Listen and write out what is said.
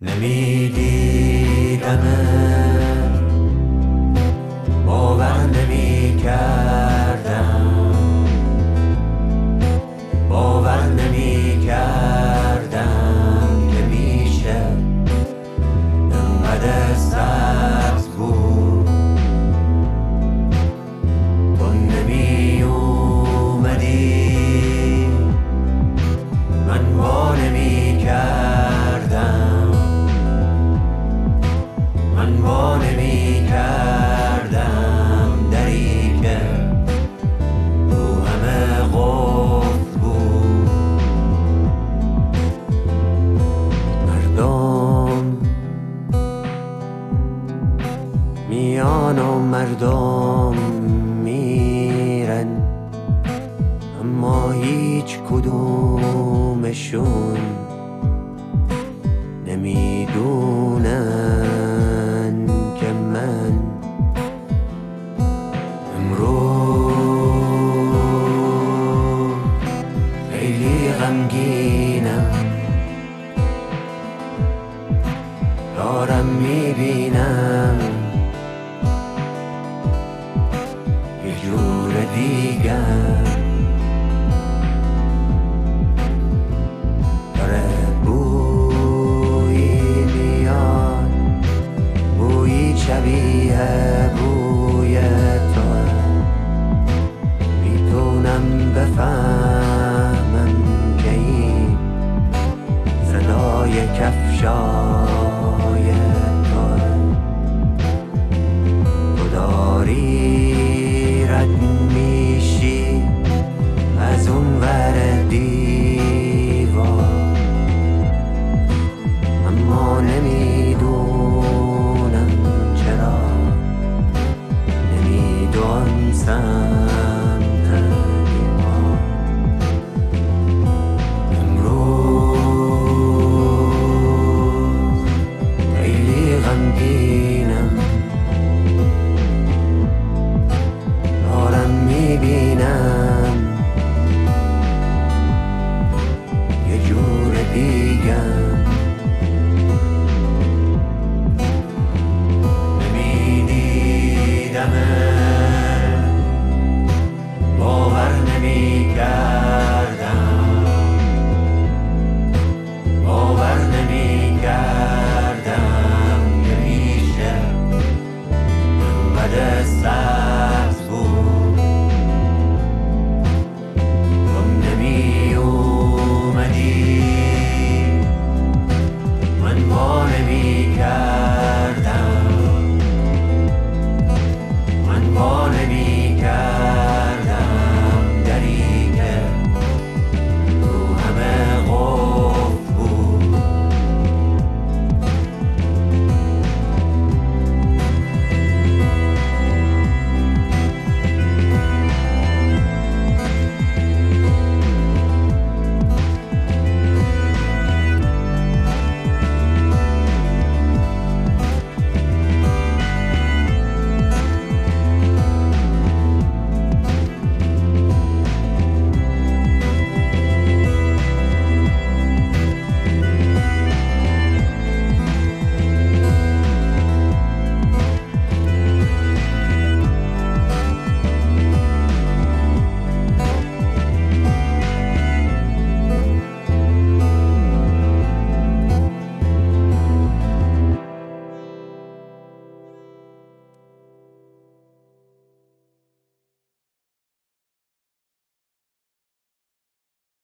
نمیدیدمت، باور نمی‌کردم، باور نمی‌کردم که میشه انقدر سبز بود. تو نمی اومدی من وا نمی‌کردم، من وا نمی‌کردم دری که رو همه قفل بود. مردم میان و مردم میرن، اما هیچ کدومشون نمیدونن که من امروز خیلی غمگینم. دارم میبینم یه جور دیگر، داره بویی میاد، بویی شبیه بوی توه. میتونم بفهمم که این صدای کفشا